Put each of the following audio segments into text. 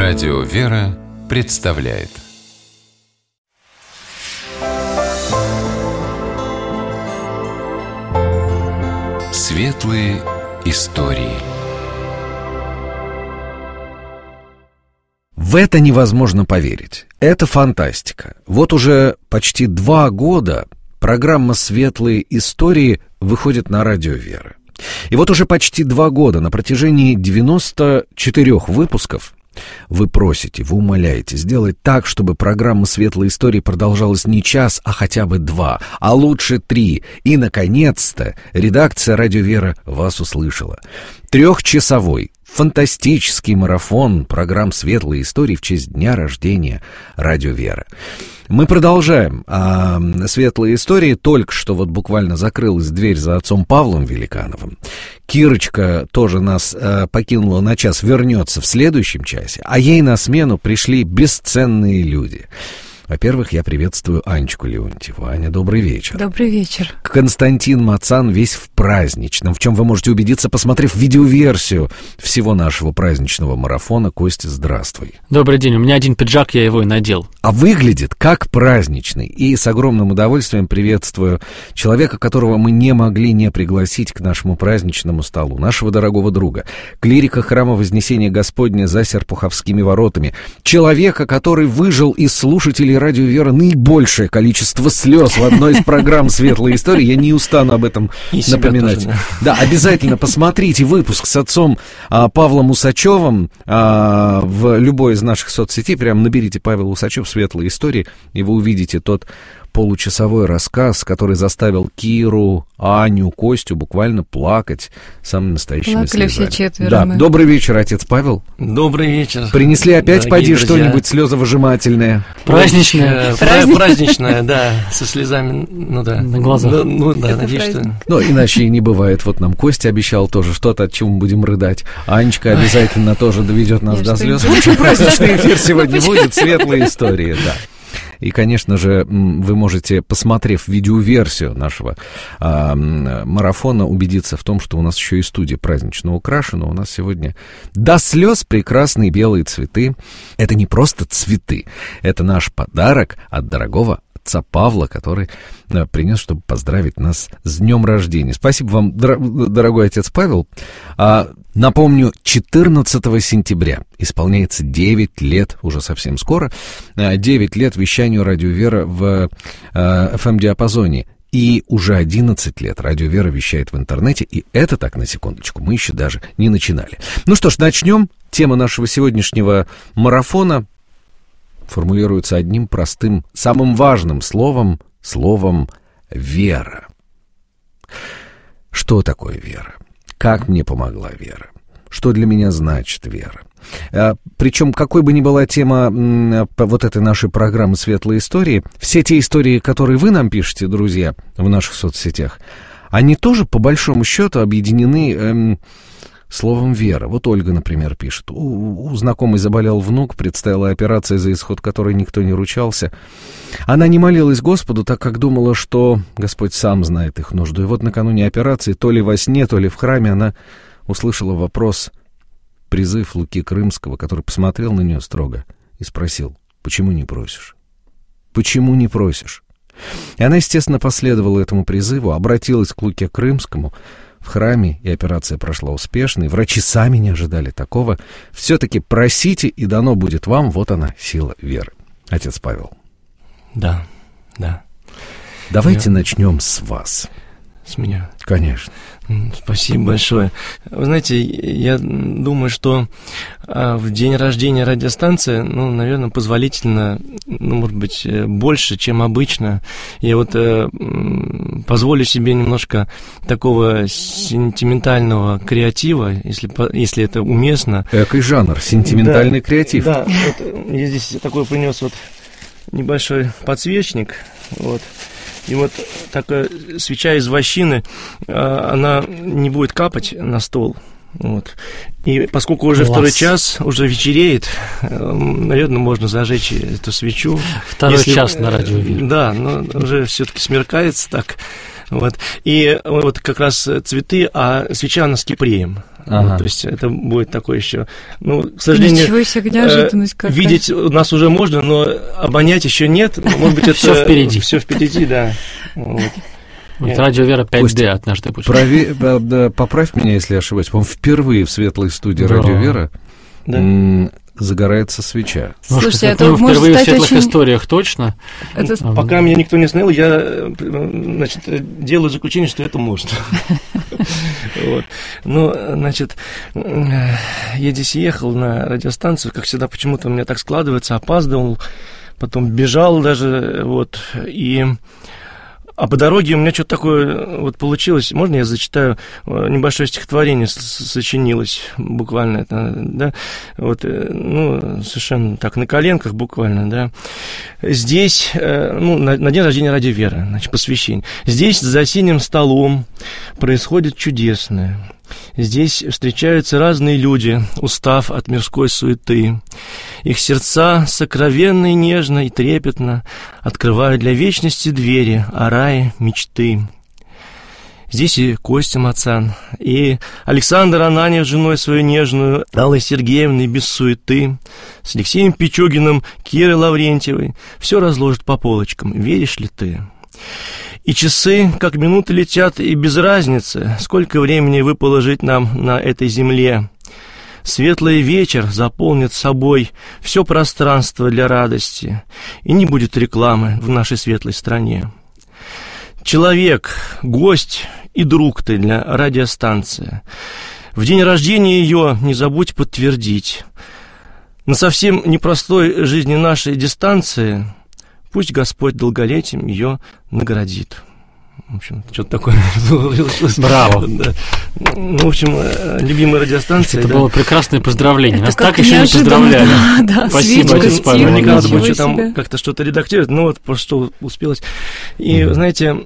Радио «Вера» представляет Светлые истории. В это невозможно поверить. Это фантастика. Вот уже почти 2 года программа «Светлые истории» выходит на радио «Вера». И вот уже почти 2 года на протяжении 94 выпусков вы просите, вы умоляете сделать так, чтобы программа «Светлые истории» продолжалась не час, а хотя бы 2, а лучше 3. И, наконец-то, редакция «Радио Вера» вас услышала. 3-часовой фантастический марафон программ «Светлые истории» в честь дня рождения «Радио Вера». Мы продолжаем. «Светлые истории». Только что вот буквально закрылась дверь за отцом Павлом Великановым. Кирочка тоже нас покинула на час, вернется в следующем часе. А ей на смену пришли бесценные люди. Во-первых, я приветствую Анечку Леонтьеву. Аня, добрый вечер. Добрый вечер. Константин Мацан весь в праздничном, в чем вы можете убедиться, посмотрев видеоверсию всего нашего праздничного марафона. Костя, здравствуй. Добрый день. У меня один пиджак, я его и надел. А выглядит как праздничный. И с огромным удовольствием приветствую человека, которого мы не могли не пригласить к нашему праздничному столу, нашего дорогого друга, клирика храма Вознесения Господня за Серпуховскими воротами, человека, который выжил из слушателей Радио Вера наибольшее количество слез в одной из программ «Светлые истории». Я не устану об этом напоминать. Тоже, да, обязательно посмотрите выпуск с отцом Павлом Усачевым в любой из наших соцсетей. Прям наберите «Павел Усачев. Светлые истории», и вы увидите тот получасовой рассказ, который заставил Киру, Аню, Костю буквально плакать самыми настоящими плакали слезами. Все 4. Да. Добрый вечер, отец Павел. Добрый вечер. Принесли опять, поди, друзья. Что-нибудь слезовыжимательное? Праздничное. Праздничное, да, со слезами, ну да. На глазах. Ну да, надеюсь, что... Ну, иначе и не бывает. Вот нам Костя обещал тоже что-то, от чего мы будем рыдать. Анечка обязательно тоже доведет нас до слез. Очень праздничный эфир сегодня будет, светлые истории, да. И, конечно же, вы можете, посмотрев видеоверсию нашего марафона, убедиться в том, что у нас еще и студия празднично украшена. У нас сегодня до слез прекрасные белые цветы. Это не просто цветы, это наш подарок от дорогого отца Павла, который принес, чтобы поздравить нас с днем рождения. Спасибо вам, дорогой отец Павел. Напомню, 14 сентября исполняется 9 лет, уже совсем скоро, 9 лет вещанию Радио Вера в FM-диапазоне. И уже 11 лет Радио Вера вещает в интернете, и это так, на секундочку, мы еще даже не начинали. Ну что ж, начнем. Тема нашего сегодняшнего марафона формулируется одним простым, самым важным словом «вера». Что такое вера? Как мне помогла вера? Что для меня значит вера? Причем, какой бы ни была тема вот этой нашей программы «Светлые истории», все те истории, которые вы нам пишете, друзья, в наших соцсетях, они тоже, по большому счету, объединены словом «вера». Вот Ольга, например, пишет. У знакомой заболел внук, предстояла операция, за исход которой никто не ручался. Она не молилась Господу, так как думала, что Господь сам знает их нужду. И вот накануне операции, то ли во сне, то ли в храме, она услышала вопрос, призыв Луки Крымского, который посмотрел на нее строго и спросил: «Почему не просишь? Почему не просишь?» И она, естественно, последовала этому призыву, обратилась к Луке Крымскому в храме, и операция прошла успешно, и врачи сами не ожидали такого. Все-таки просите, и дано будет вам. Вот она, сила веры. Отец Павел. Да. Давайте начнем с вас. С меня? Конечно. Спасибо большое. Вы знаете, я думаю, что в день рождения радиостанции, наверное, позволительно, может быть, больше, чем обычно. Я вот позволю себе немножко такого сентиментального креатива, если это уместно. Какой жанр? Сентиментальный креатив. Да, вот я здесь такой принес вот небольшой подсвечник, вот. И вот такая свеча из вощины, она не будет капать на стол. Вот. И поскольку уже второй час, уже вечереет, наверное, можно зажечь эту свечу. Второй час на радио. Да, но уже все-таки смеркается так. Вот. И вот как раз цветы, а свеча она с кипреем. Вот, то есть это будет такое еще, ну, к сожалению, ничего себе, неожиданность какая. Видеть нас уже можно, но обонять еще нет. Может быть, это все впереди. Все впереди, да. Вот. Радио Вера 5D однажды будет. Поправь меня, если я ошибаюсь. По-моему, впервые в светлой студии Радио Вера загорается свеча. Слушайте, может, это может впервые стать в светлых очень... историях точно. Пока меня никто не снял, я, значит, делаю заключение, что это можно. Ну, значит, я здесь ехал на радиостанцию, как всегда, почему-то у меня так складывается, опаздывал, потом бежал даже, вот, а по дороге у меня что-то такое вот получилось. Можно я зачитаю? Небольшое стихотворение сочинилось буквально, это, да? Вот, ну, совершенно так, на коленках буквально, да. Здесь, ну, на день рождения Радио Вера, значит, посвящение. Здесь за синим столом происходит чудесное. Здесь встречаются разные люди, устав от мирской суеты. Их сердца сокровенно и нежно и трепетно открывают для вечности двери, о рае мечты. Здесь и Костя Мацан, и Александр Ананьев с женой свою нежную, Аллой Сергеевной без суеты, с Алексеем Пичугиным, Кирой Лаврентьевой все разложат по полочкам, веришь ли ты? И часы, как минуты летят, и без разницы, сколько времени выпало жить нам на этой земле. Светлый вечер заполнит собой все пространство для радости, и не будет рекламы в нашей светлой стране. Человек, гость и друг ты для радиостанции. В день рождения ее не забудь подтвердить. На совсем непростой жизни нашей дистанции пусть Господь долголетием ее наградит. В общем, что-то такое. Браво. Да. Ну, в общем, любимая радиостанция. Это было прекрасное поздравление. Это нас так еще не поздравляли. Да, спасибо, отец Павел. Наверняка надо будет там как-то что-то редактировать, но вот просто что успелось. И, знаете,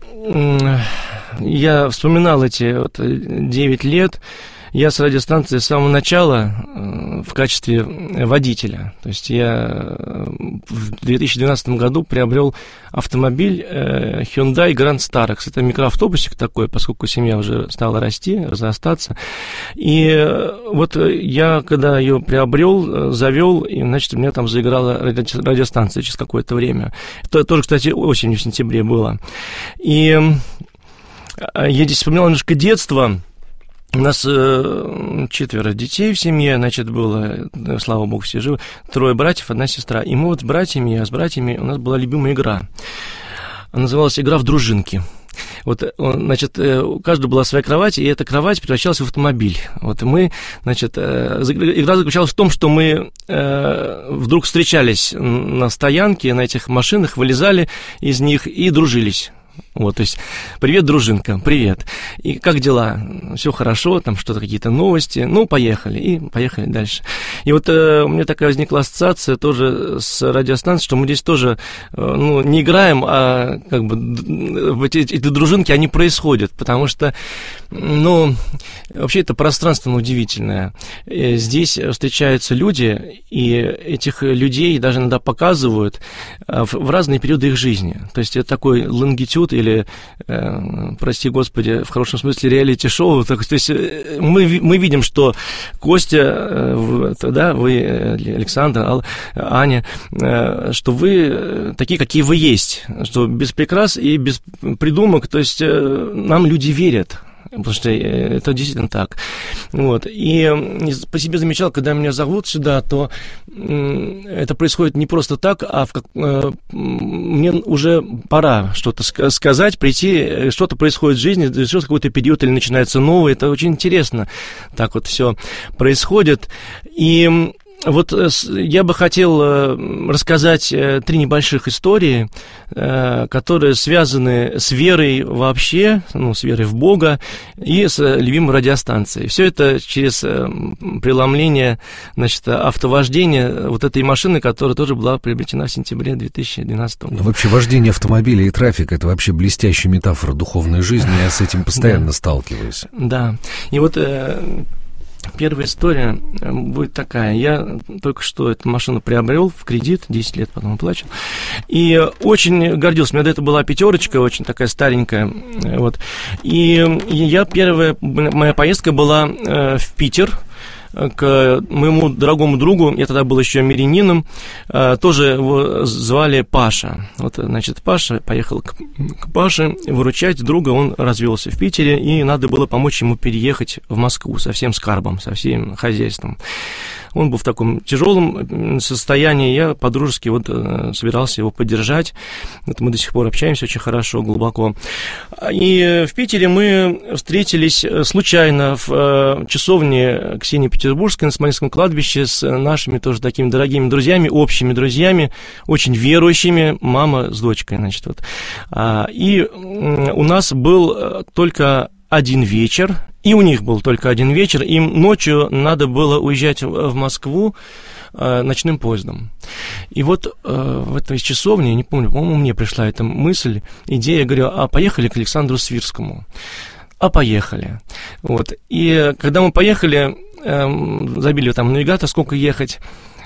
я вспоминал эти вот 9 лет. Я с радиостанции с самого начала в качестве водителя. То есть я в 2012 году приобрел автомобиль Hyundai Grand Starex. Это микроавтобусик такой, поскольку семья уже стала расти, разрастаться. И вот я, когда ее приобрел, завел, и, значит, у меня там заиграла радиостанция через какое-то время. Это тоже, кстати, осенью, в сентябре было. И я здесь вспоминал немножко детство. У нас 4 детей в семье, значит, было, слава богу, все живы, 3 братьев, 1 сестра. И мы вот с братьями у нас была любимая игра. Она называлась «Игра в дружинки». Вот, значит, у каждого была своя кровать, и эта кровать превращалась в автомобиль. Вот мы, значит, игра заключалась в том, что мы вдруг встречались на стоянке, на этих машинах, вылезали из них и дружились. Вот, то есть, привет, дружинка, привет. И как дела? Все хорошо, там что-то, какие-то новости. Ну, поехали, и поехали дальше. И вот у меня такая возникла ассоциация тоже с радиостанцией, что мы здесь тоже, ну, не играем, а как бы эти дружинки, они происходят, потому что, ну, вообще это пространство удивительное. Здесь встречаются люди, и этих людей даже иногда показывают в разные периоды их жизни. То есть это такой лонгитюд или, прости господи, в хорошем смысле реалити-шоу. То есть мы видим, что Костя, да, вы, Александр, Аня, что вы такие, какие вы есть, что без прикрас и без придумок, то есть нам люди верят. Потому что это действительно так. Вот. И по себе замечал, когда меня зовут сюда, то это происходит не просто так, а мне уже пора что-то сказать, прийти, что-то происходит в жизни, завершился какой-то период или начинается новый. Это очень интересно. Так вот все происходит. И вот я бы хотел рассказать 3 небольших истории, которые связаны с верой вообще, ну, с верой в Бога и с любимой радиостанцией. Все это через преломление, значит, автовождения вот этой машины, которая тоже была приобретена в сентябре 2012 года. Ну, вообще вождение автомобиля и трафик — это вообще блестящая метафора духовной жизни, я с этим постоянно сталкиваюсь. Да, и вот... первая история будет такая. Я только что эту машину приобрел в кредит, 10 лет потом оплачивал, и очень гордился. У меня до этого была пятерочка, очень такая старенькая, вот. И моя поездка была в Питер, к моему дорогому другу, я тогда был еще мирянином, тоже его звали Паша. Вот, значит, Паша поехал к Паше выручать друга, он развелся в Питере, и надо было помочь ему переехать в Москву со всем скарбом, со всем хозяйством. Он был в таком тяжелом состоянии, я по-дружески вот собирался его поддержать. Вот мы до сих пор общаемся очень хорошо, глубоко. И в Питере мы встретились случайно в часовне Ксении Петербургской на Смоленском кладбище с нашими тоже такими дорогими друзьями, общими друзьями, очень верующими, мама с дочкой, значит, вот. И у нас был только один вечер, и у них был только один вечер, им ночью надо было уезжать в Москву ночным поездом. И вот в этой часовне, я не помню, по-моему, мне пришла эта мысль, идея, я говорю, а поехали к Александру Свирскому? А поехали. Вот. И когда мы поехали, забили там навигатор, сколько ехать,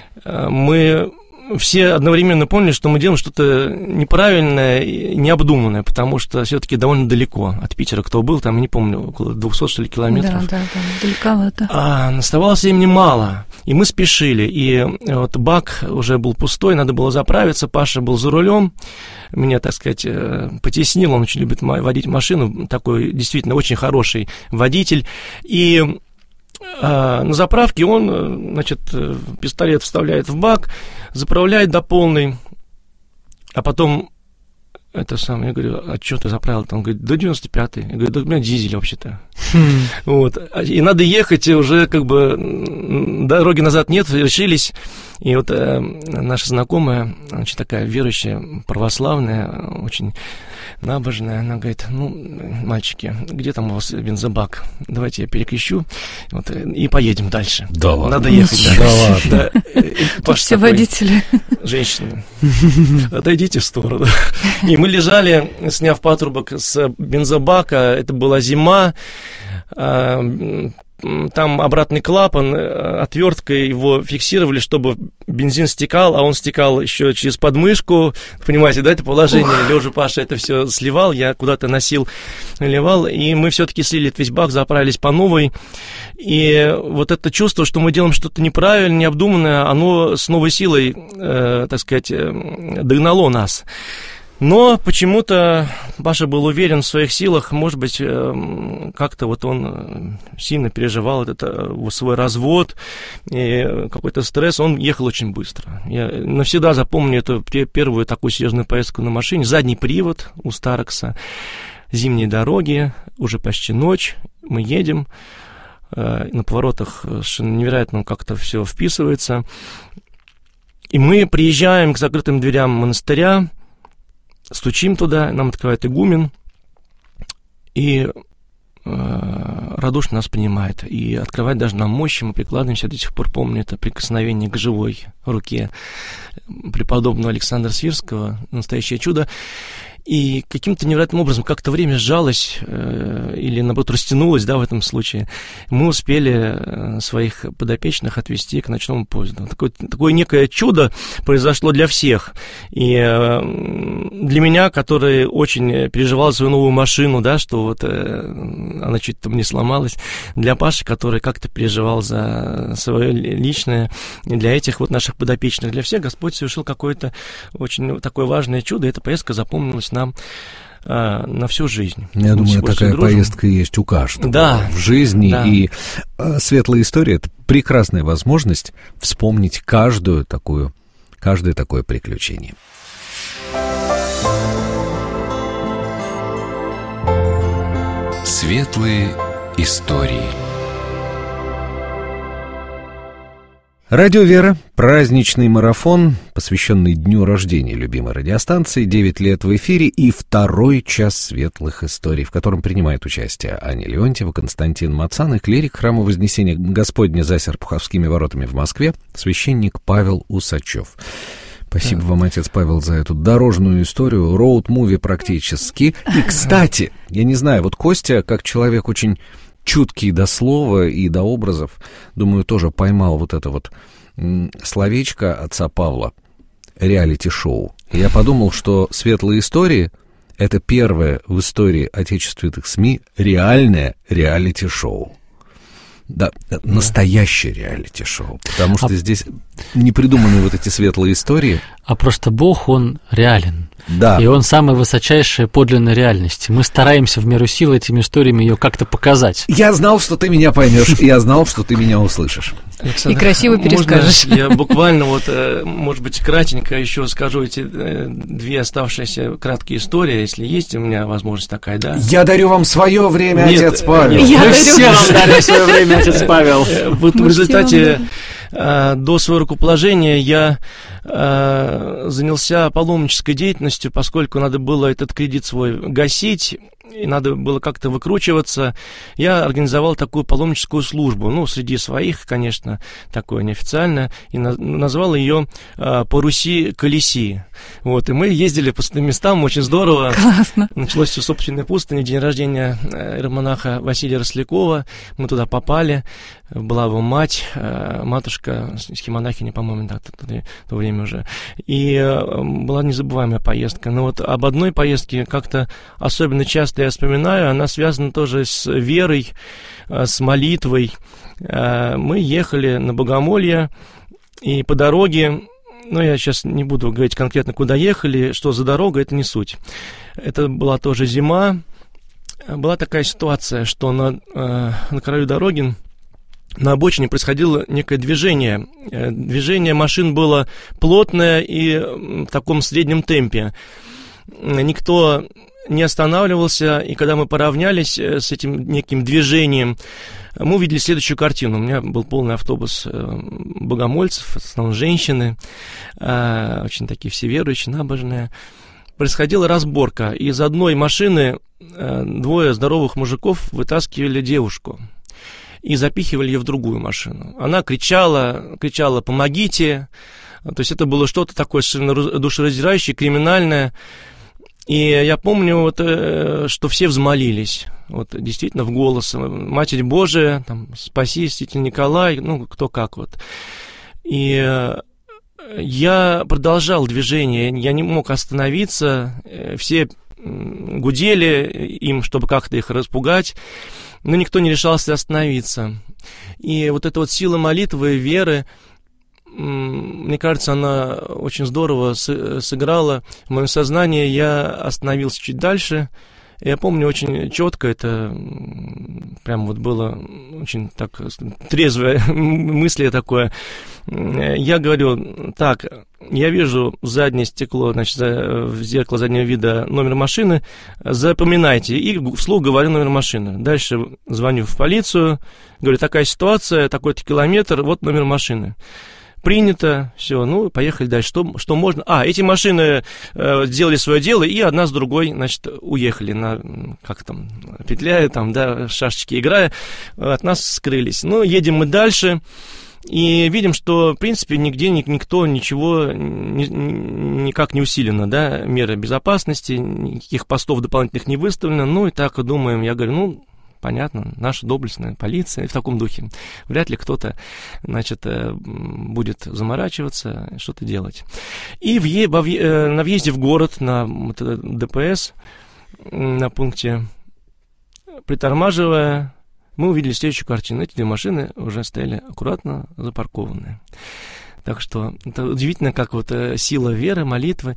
мы все одновременно поняли, что мы делаем что-то неправильное и необдуманное, потому что все-таки довольно далеко от Питера. Кто был, там, я не помню, около 200, что ли, километров. Да, далековато. Оставалось времени мало, и мы спешили. И вот бак уже был пустой, надо было заправиться, Паша был за рулем, меня, так сказать, потеснил, он очень любит водить машину, такой действительно очень хороший водитель, и на заправке он, значит, пистолет вставляет в бак, заправляет до полной, а потом это самое, я говорю, а что ты заправил-то? Он говорит, до 95-й. Я говорю, да у меня дизель вообще-то. Вот. И надо ехать, уже как бы дороги назад нет, решились. И вот наша знакомая, значит, такая верующая, православная, очень набожная, она говорит, ну, мальчики, где там у вас бензобак? Давайте я перекрещу, вот, и поедем дальше. Да ладно. Надо ехать дальше. Да ладно. Все водители. Женщины, отойдите в сторону. И мы лежали, сняв патрубок с бензобака, это была зима, там обратный клапан, отверткой его фиксировали, чтобы бензин стекал, а он стекал еще через подмышку. Понимаете, да, это положение. Лежа Паша это все сливал, я куда-то носил, наливал, и мы все-таки слили весь бак, заправились по новой. И вот это чувство, что мы делаем что-то неправильно, необдуманное, оно с новой силой, так сказать, догнало нас. Но почему-то Паша был уверен в своих силах, может быть, как-то вот он сильно переживал свой развод и какой-то стресс, он ехал очень быстро. Я навсегда запомню эту первую такую серьезную поездку на машине, задний привод у Старекса, зимние дороги, уже почти ночь, мы едем, на поворотах совершенно невероятно как-то все вписывается, и мы приезжаем к закрытым дверям монастыря, стучим туда, нам открывает игумен, и радушно нас принимает. И открывает даже нам мощи, мы прикладываемся, до сих пор помню это прикосновение к живой руке преподобного Александра Свирского, настоящее чудо. И каким-то невероятным образом как-то время сжалось или, наоборот, растянулось, да, в этом случае. Мы успели своих подопечных отвезти к ночному поезду. Такое некое чудо произошло для всех. И для меня, который очень переживал свою новую машину, да, что вот она чуть там не сломалась, для Паши, который как-то переживал за свое личное, и для этих вот наших подопечных, для всех Господь совершил какое-то очень такое важное чудо, и эта поездка запомнилась нам на всю жизнь. Я думаю, такая поездка есть у каждого в жизни. Да. И светлая история — это прекрасная возможность вспомнить каждое такое приключение. Светлые истории. Радио «Вера», праздничный марафон, посвященный дню рождения любимой радиостанции, 9 лет в эфире, и второй час светлых историй, в котором принимают участие Аня Леонтьева, Константин Мацан и клирик храма Вознесения Господня за Серпуховскими воротами в Москве, священник Павел Усачев. Спасибо вам, отец Павел, за эту дорожную историю, роуд-муви практически. И, кстати, я не знаю, вот Костя, как человек очень чуткий до слова и до образов, думаю, тоже поймал вот это вот словечко отца Павла «реалити-шоу». И я подумал, что «Светлые истории» — это первое в истории отечественных СМИ реальное реалити-шоу. Да, настоящее реалити-шоу, потому что здесь не придуманы вот эти светлые истории. А просто Бог, Он реален. Да. И Он самая высочайшая подлинная реальность. Мы стараемся в меру сил этими историями ее как-то показать. Я знал, что ты меня поймешь, и я знал, что ты меня услышишь. И Александр, красиво перескажешь. Можно я буквально может быть, кратенько еще скажу эти две оставшиеся краткие истории, если есть у меня возможность такая, да? Я дарю вам свое время, Нет, отец Павел. Мы все вам дали свое время, отец Павел. Вот в результате до своего рукоположения я занялся паломнической деятельностью, поскольку надо было этот кредит свой гасить, и надо было как-то выкручиваться. Я организовал такую паломническую службу, среди своих, конечно, такое неофициальное, и назвал ее «По Руси колеси». Вот, и мы ездили по святым местам, очень здорово. Классно. Началось все с Опочиной пустыни, день рождения иеромонаха Василия Рослякова. Мы туда попали, была его мать, матушка, схемонахиня, по-моему, да, в то время уже. И была незабываемая поездка. Но вот об одной поездке как-то особенно часто я вспоминаю, она связана тоже с верой, с молитвой. Мы ехали на Богомолье, и по дороге, я сейчас не буду говорить конкретно, куда ехали, что за дорога, это не суть. Это была тоже зима. Была такая ситуация, что на краю дороги на обочине происходило некое движение. Движение машин было плотное и в таком среднем темпе. Никто не останавливался, и когда мы поравнялись с этим неким движением, мы увидели следующую картину. У меня был полный автобус богомольцев, в основном женщины, очень такие все верующие, набожные. Происходила разборка. Из одной машины двое здоровых мужиков вытаскивали девушку и запихивали ее в другую машину. Она кричала «помогите!». То есть это было что-то такое совершенно душераздирающее, криминальное. И я помню, что все взмолились, действительно в голос: «Матерь Божия, спаси, святитель Николай», кто как . И я продолжал движение, я не мог остановиться, все гудели им, чтобы как-то их распугать, но никто не решался остановиться. И эта сила молитвы, веры, мне кажется, она очень здорово сыграла в моем сознании. Я остановился чуть дальше. Я помню очень четко, это прям было очень так трезвое мысли такое. Я говорю: так, я вижу в заднее стекло, в зеркало заднего вида номер машины, запоминайте. И вслух говорю номер машины. Дальше звоню в полицию, говорю: такая ситуация, такой-то километр, вот номер машины. Принято, все, поехали дальше. Что можно? Эти машины сделали свое дело, и одна с другой, уехали, петляя, шашечки играя, от нас скрылись. Едем мы дальше, и видим, что, в принципе, нигде никто ничего никак не усилено, меры безопасности, никаких постов дополнительных не выставлено. И так думаем, я говорю, понятно, наша доблестная полиция, и в таком духе. Вряд ли кто-то, будет заморачиваться, что-то делать. И на въезде в город, на ДПС, на пункте, притормаживая, мы увидели следующую картину. Эти две машины уже стояли аккуратно запаркованные. Так что это удивительно, как сила веры, молитвы.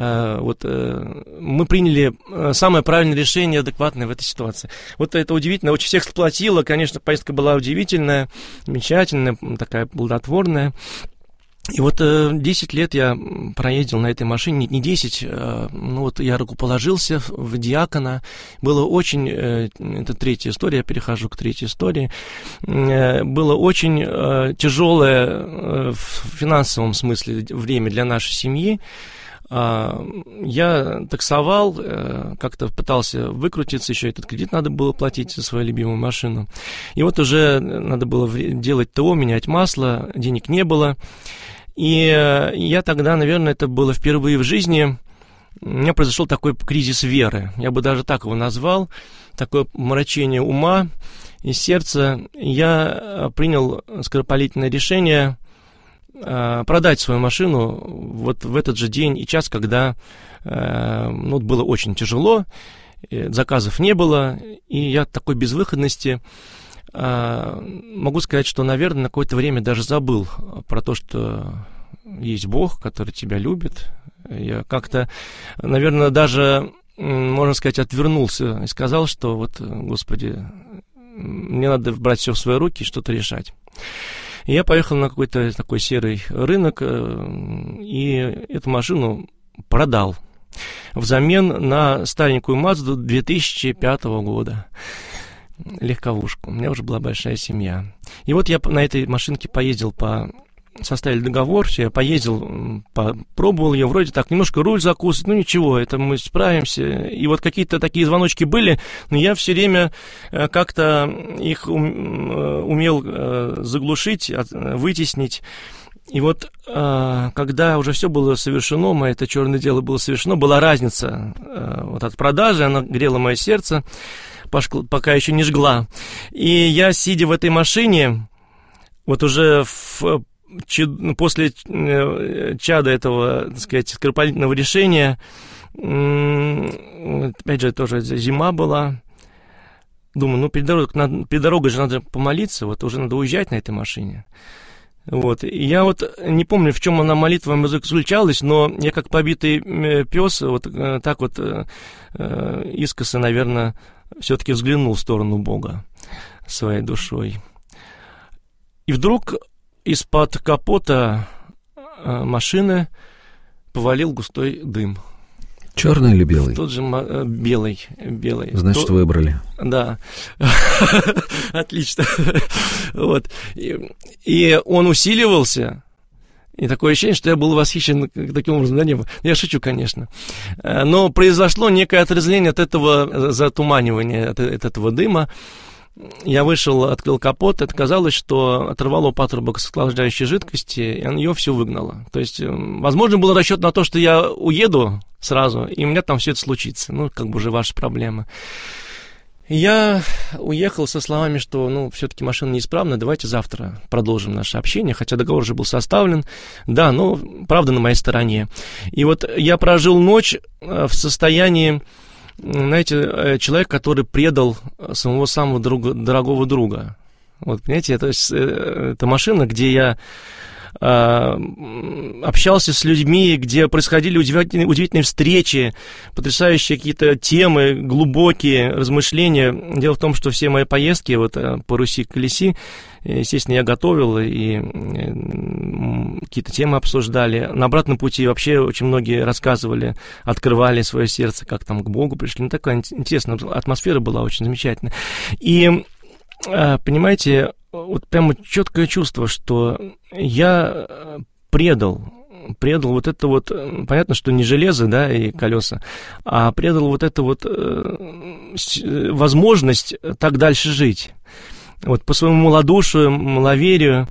Мы приняли самое правильное решение, адекватное в этой ситуации. Это удивительно, очень всех сплотило. Конечно, поездка была удивительная, замечательная, такая плодотворная. И 10 лет я проездил на этой машине, не 10, я рукоположился в диакона. Было очень, это третья история, я перехожу к третьей истории, было очень тяжелое в финансовом смысле время для нашей семьи. Я таксовал, как-то пытался выкрутиться, еще этот кредит надо было платить за свою любимую машину. И уже надо было делать ТО, менять масло, денег не было. И я тогда, наверное, это было впервые в жизни, у меня произошел такой кризис веры. Я бы даже так его назвал. Такое помрачение ума и сердца. Я принял скоропалительное решение продать свою машину вот в этот же день и час, когда было очень тяжело, заказов не было, и я в такой безвыходности могу сказать, что, наверное, на какое-то время даже забыл про то, что есть Бог, который тебя любит. Я как-то, наверное, даже, можно сказать, отвернулся и сказал, что вот, Господи, мне надо брать все в свои руки и что-то решать. И я поехал на какой-то такой серый рынок и эту машину продал взамен на старенькую Мазду 2005 года. Легковушку. У меня уже была большая семья. И вот я на этой машинке поездил составили договор, все, я поездил, попробовал ее, вроде так, немножко руль закусывать, ничего, это мы справимся. И вот какие-то такие звоночки были, но я все время как-то их умел заглушить, вытеснить. И вот когда уже все было совершено, мое это черное дело было совершено, была разница вот от продажи, она грела мое сердце, пока еще не жгла. И я, сидя в этой машине, вот уже после чада этого, так сказать, скоропалительного решения, опять же, тоже зима была, думаю, перед дорогой же надо помолиться, вот уже надо уезжать на этой машине. Вот. И я вот не помню, в чем она молитва заключалась, но я как побитый пес вот так вот искоса, наверное, все-таки взглянул в сторону Бога своей душой. И вдруг из-под капота машины повалил густой дым. Черный или белый? Тот же белый. Значит, выбрали. Да. Отлично. Вот. И он усиливался. И такое ощущение, что я был восхищен таким образом до неба. Я шучу, конечно. Но произошло некое отрезвление от этого затуманивания, от этого дыма. Я вышел, открыл капот, и оказалось, что оторвало патрубок с охлаждающей жидкости, и ее все выгнало. То есть, возможно, был расчет на то, что я уеду сразу, и у меня там все это случится. Как бы уже ваша проблема. Я уехал со словами, что, все-таки машина неисправна, давайте завтра продолжим наше общение, хотя договор уже был составлен. Да, но правда на моей стороне. И вот я прожил ночь в состоянии, знаете, человек, который предал своего самого дорогого друга. Вот, понимаете, это машина, где я общался с людьми, где происходили удивительные встречи, потрясающие какие-то темы, глубокие размышления. Дело в том, что все мои поездки вот по Руси-колеси, естественно, я готовил, и какие-то темы обсуждали. На обратном пути вообще очень многие рассказывали, открывали свое сердце, как там к Богу пришли. Такая интересная атмосфера была, очень замечательная. И, понимаете, вот прямо четкое чувство, что я предал вот это вот, понятно, что не железо, да, и колеса, а предал вот эту вот возможность так дальше жить. Вот по своему малодушию, маловерию.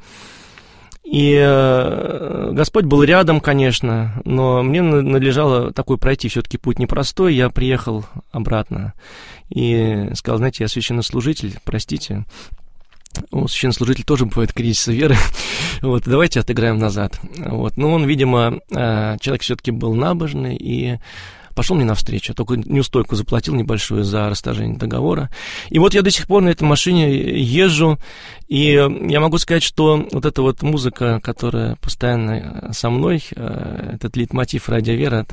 И Господь был рядом, конечно, но мне надлежало такой пройти все-таки путь непростой. Я приехал обратно и сказал, знаете, я священнослужитель, простите. У священнослужителя тоже бывает кризис веры. Вот, давайте отыграем назад. Вот. Но он, видимо, человек все-таки был набожный и пошел мне навстречу. Только неустойку заплатил небольшую за расторжение договора. И вот я до сих пор на этой машине езжу, и я могу сказать, что вот эта вот музыка, которая постоянно со мной, этот лейтмотив «Радио Вера»,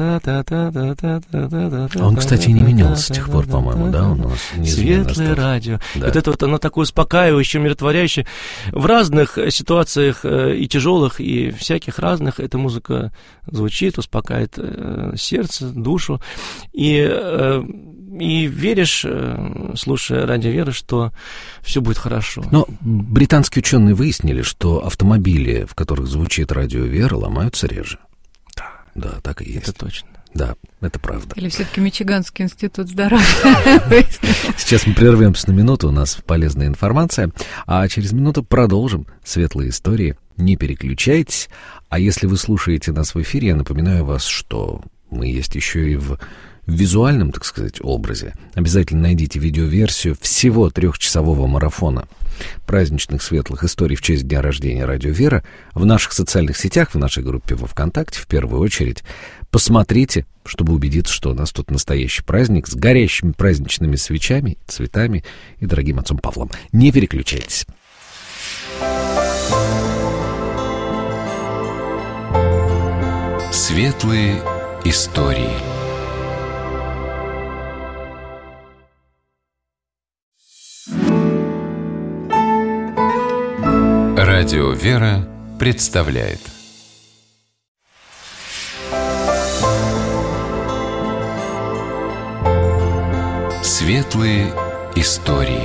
он, кстати, не менялся с тех пор, по-моему, да? У нас светлое радио. Да. Вот это вот оно такое успокаивающее, умиротворяющее. В разных ситуациях и тяжелых, и всяких разных эта музыка звучит, успокаивает сердце, душу. И веришь, слушая «Радио Веры», что все будет хорошо. Но британские ученые выяснили, что автомобили, в которых звучит «Радио Вера», ломаются реже. Да, так и есть. Это точно. Да, это правда. Или все-таки Мичиганский институт здоровья. Сейчас мы прервемся на минуту, у нас полезная информация, а через минуту продолжим светлые истории. Не переключайтесь. А если вы слушаете нас в эфире, я напоминаю вас, что мы есть еще и в визуальном, так сказать, образе. Обязательно найдите видеоверсию всего 3-часового марафона праздничных светлых историй в честь дня рождения Радио Вера в наших социальных сетях, в нашей группе во ВКонтакте, в первую очередь. Посмотрите, чтобы убедиться, что у нас тут настоящий праздник с горящими праздничными свечами, цветами и дорогим отцом Павлом. Не переключайтесь. Светлые истории. Радио Вера представляет Светлые истории.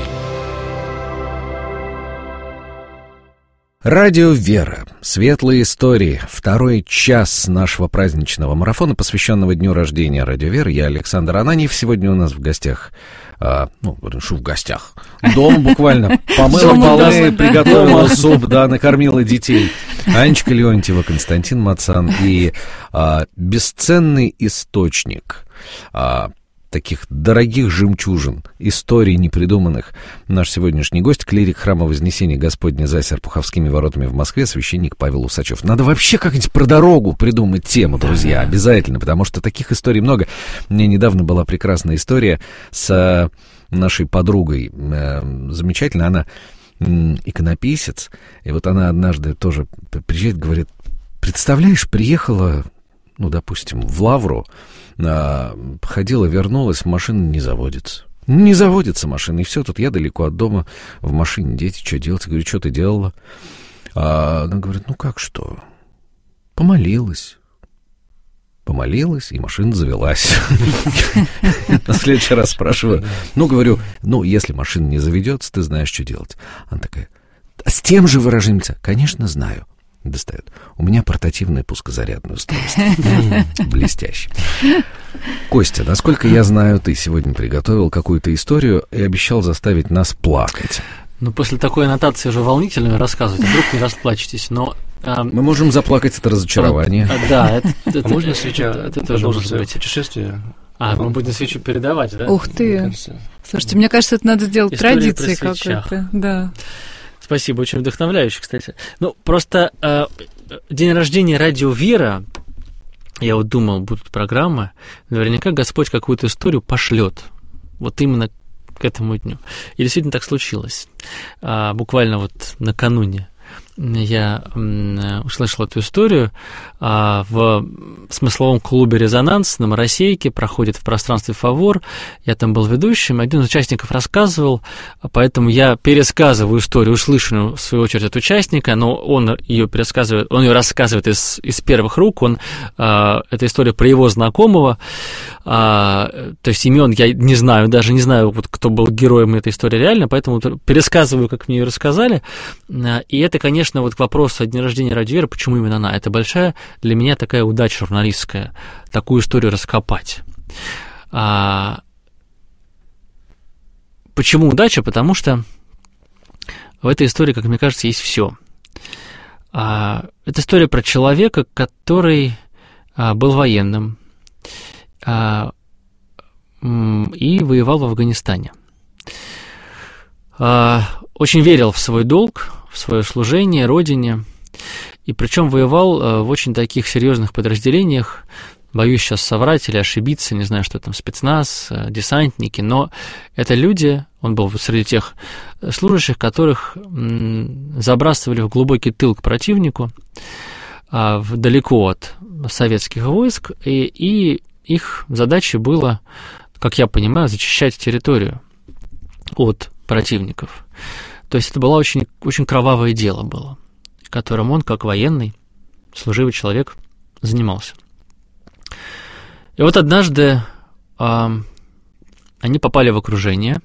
Радио Вера. Светлые истории. Второй час нашего праздничного марафона, посвященного дню рождения Радио Вера. Я Александр Ананьев. Сегодня у нас в гостях... в гостях. Дом буквально. Помыла полы, приготовила суп, накормила детей. Анечка Леонтьева, Константин Мацан и бесценный источник таких дорогих жемчужин, историй непридуманных. Наш сегодняшний гость — клирик храма Вознесения Господня за Серпуховскими воротами в Москве, священник Павел Усачев. Надо вообще как-нибудь про дорогу придумать тему, друзья, обязательно, потому что таких историй много. У меня недавно была прекрасная история с нашей подругой, замечательно, она иконописец, и вот она однажды тоже приезжает, говорит: представляешь, приехала, допустим, в Лавру, ходила, вернулась, машина не заводится. Не заводится машина, и все, тут я далеко от дома, в машине дети, что делать? Я говорю: что ты делала? Она говорит: как что? Помолилась, и машина завелась. На следующий раз спрашиваю, говорю, если машина не заведется, ты знаешь, что делать. Она такая: с тем же выражением лица: конечно, знаю. Достает. У меня портативное пускозарядное устройство. Блестяще. Костя, насколько я знаю, ты сегодня приготовил какую-то историю и обещал заставить нас плакать. После такой аннотации уже волнительно рассказывать, вдруг не расплачетесь, но... Мы можем заплакать от разочарования. Да, это можно свеча? Это тоже может быть. Путешествие. Мы будем свечу передавать, да? Ух ты! Слушайте, мне кажется, это надо сделать традицией какой-то. Да. Спасибо, очень вдохновляюще, кстати. Просто день рождения Радио Вера, я вот думал, будут программы, наверняка Господь какую-то историю пошлет. Вот именно к этому дню. И действительно так случилось. Буквально накануне я услышал эту историю. В смысловом клубе «Резонанс» на Моросейке проходит в пространстве «Фавор». Я там был ведущим, один из участников рассказывал, поэтому я пересказываю историю, услышанную, в свою очередь, от участника, но он ее рассказывает из первых рук, это история про его знакомого, то есть имен я даже не знаю, кто был героем этой истории реально, поэтому пересказываю, как мне ее рассказали, и это, конечно, к вопросу о дне рождения Радио Вера, почему именно она? Это большая для меня такая удача журналистская, такую историю раскопать. Почему удача? Потому что в этой истории, как мне кажется, есть все. Это история про человека, который был военным и воевал в Афганистане. Очень верил в свой долг, в свое служение родине, и причем воевал в очень таких серьезных подразделениях. Боюсь сейчас соврать или ошибиться, не знаю, что там, спецназ, десантники, но это люди, он был среди тех служащих, которых забрасывали в глубокий тыл к противнику, далеко от советских войск, и их задачей было, как я понимаю, зачищать территорию от противников. То есть это было очень, очень кровавое дело было, которым он, как военный, служивый человек, занимался. И вот однажды они попали в окружение,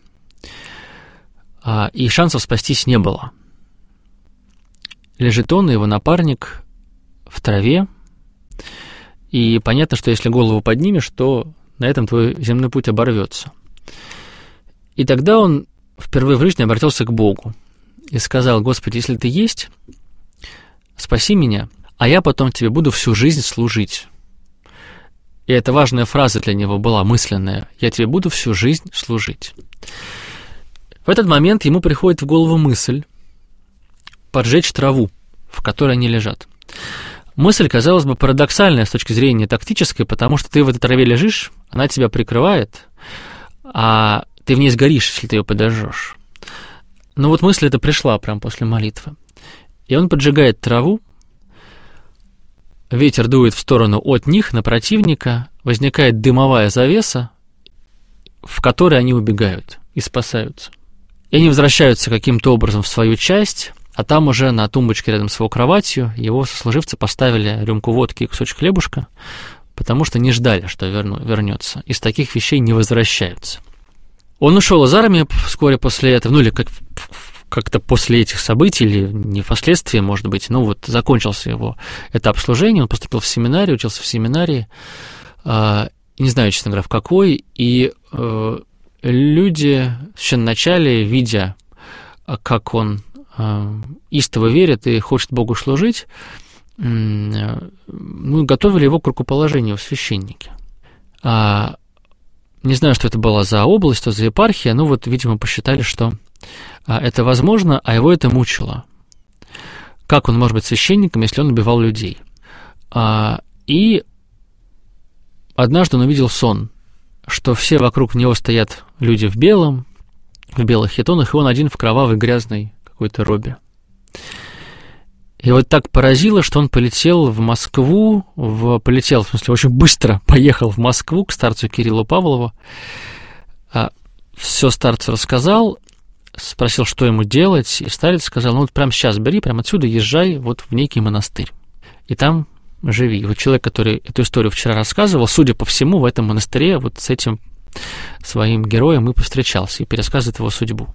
и шансов спастись не было. Лежит он и его напарник в траве, и понятно, что если голову поднимешь, то на этом твой земной путь оборвется. И тогда он впервые в жизни обратился к Богу и сказал: Господи, если Ты есть, спаси меня, а я потом Тебе буду всю жизнь служить. И эта важная фраза для него была мысленная: «Я тебе буду всю жизнь служить». В этот момент ему приходит в голову мысль поджечь траву, в которой они лежат. Мысль, казалось бы, парадоксальная с точки зрения тактической, потому что ты в этой траве лежишь, она тебя прикрывает, а ты в ней сгоришь, если ты ее подожжешь. Но вот мысль эта пришла прямо после молитвы. И он поджигает траву, ветер дует в сторону от них, на противника, возникает дымовая завеса, в которой они убегают и спасаются. И они возвращаются каким-то образом в свою часть, а там уже на тумбочке рядом с его кроватью его сослуживцы поставили рюмку водки и кусочек хлебушка, потому что не ждали, что вернется. Из таких вещей не возвращаются. Он ушел из армии вскоре после этого, ну или как-то после этих событий, или не впоследствии, может быть, ну вот закончился его этап служения, он поступил в семинарию, учился в семинарии, не знаю, честно говоря, в какой, и люди в священноначале, видя, как он истово верит и хочет Богу служить, готовили его к рукоположению в священнике. Не знаю, что это была за область, что за епархия, но вот, видимо, посчитали, что это возможно, а его это мучило. Как он может быть священником, если он убивал людей? И однажды он увидел сон, что все вокруг него стоят люди в белом, в белых хитонах, и он один в кровавой, грязной какой-то робе. И вот так поразило, что он полетел в Москву, очень быстро поехал в Москву к старцу Кириллу Павлову, все старцу рассказал, спросил, что ему делать, и старец сказал: ну вот прямо сейчас бери, прямо отсюда езжай вот в некий монастырь, и там живи. И вот человек, который эту историю вчера рассказывал, судя по всему, в этом монастыре вот с этим своим героем и повстречался, и пересказывает его судьбу.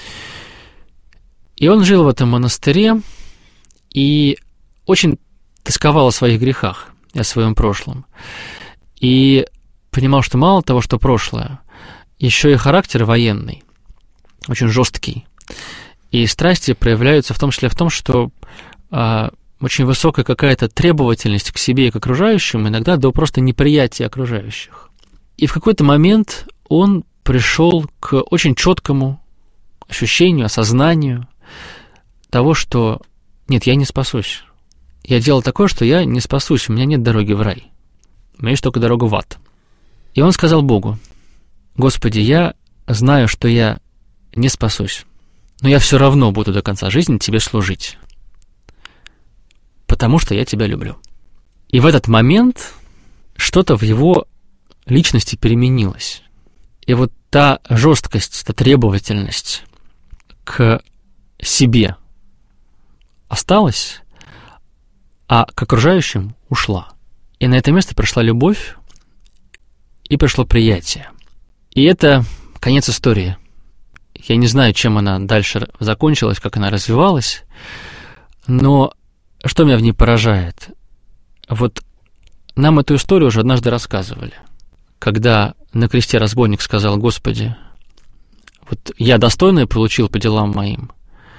И он жил в этом монастыре и очень тосковал о своих грехах и о своем прошлом. И понимал, что мало того, что прошлое, еще и характер военный, очень жесткий. И страсти проявляются в том числе в том, что очень высокая какая-то требовательность к себе и к окружающим, иногда до просто неприятия окружающих. И в какой-то момент он пришел к очень четкому ощущению, осознанию того, что нет, я не спасусь. Я делал такое, что я не спасусь, у меня нет дороги в рай. У меня есть только дорога в ад. И он сказал Богу: Господи, я знаю, что я не спасусь, но я все равно буду до конца жизни Тебе служить, потому что я Тебя люблю. И в этот момент что-то в его личности переменилось. И вот та жесткость, та требовательность к себе осталась, а к окружающим ушла. И на это место пришла любовь, и пришло приятие. И это конец истории. Я не знаю, чем она дальше закончилась, как она развивалась, но что меня в ней поражает? Вот нам эту историю уже однажды рассказывали, когда на кресте разбойник сказал: Господи, вот я достойное получил по делам моим,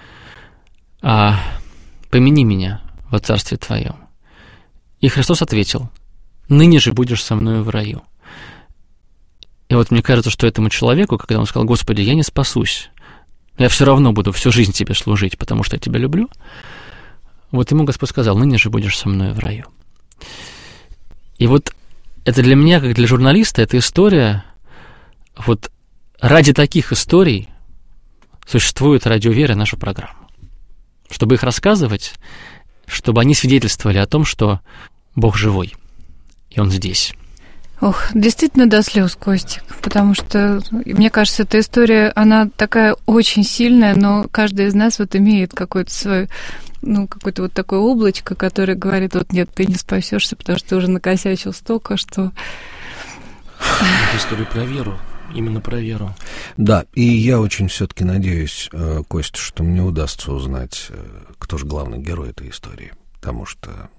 а помяни меня во Царстве Твоем. И Христос ответил: ныне же будешь со мною в раю. И вот мне кажется, что этому человеку, когда он сказал: Господи, я не спасусь, я все равно буду всю жизнь Тебе служить, потому что я Тебя люблю, вот ему Господь сказал: ныне же будешь со мною в раю. И вот это для меня, как для журналиста, эта история, вот ради таких историй существует «Радио Вера», наша программа. Чтобы их рассказывать, чтобы они свидетельствовали о том, что Бог живой, и Он здесь. Ох, действительно до слез, Костик, потому что, мне кажется, эта история, она такая очень сильная, но каждый из нас вот имеет какое-то свое, какое-то вот такое облачко, которое говорит: вот нет, ты не спасешься, потому что ты уже накосячил столько, что... Это история про веру. Именно про веру. Да, и я очень все-таки надеюсь, Костя, что мне удастся узнать, кто же главный герой этой истории. Потому что